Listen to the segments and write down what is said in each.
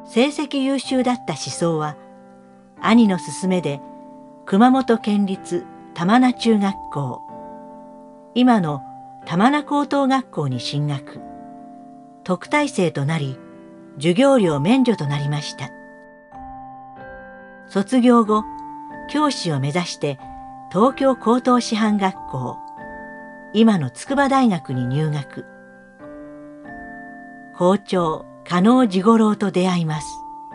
成績優秀だった思想は兄の勧めで熊本県立玉名中学校、今の玉名高等学校に進学。特待生となり授業料免除となりました。卒業後、教師を目指して東京高等師範学校、今の筑波大学に入学。校長加納治五郎と出会います。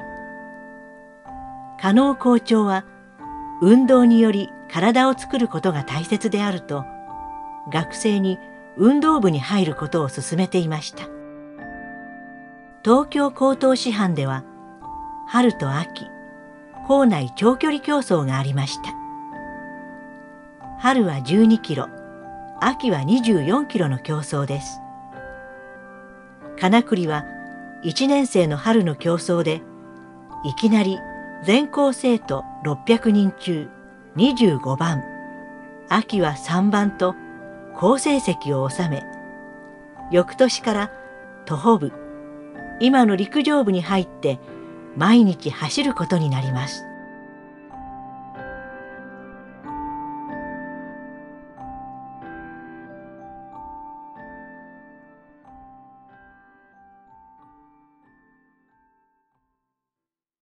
加納校長は運動により体を作ることが大切であると、学生に運動部に入ることを勧めていました。東京高等師範では春と秋、校内長距離競争がありました。春は12キロ、秋は24キロの競争です。金栗は1年生の春の競争でいきなり全校生徒600人中25番、秋は3番と好成績を収め、翌年から徒歩部、今の陸上部に入って毎日走ることになります。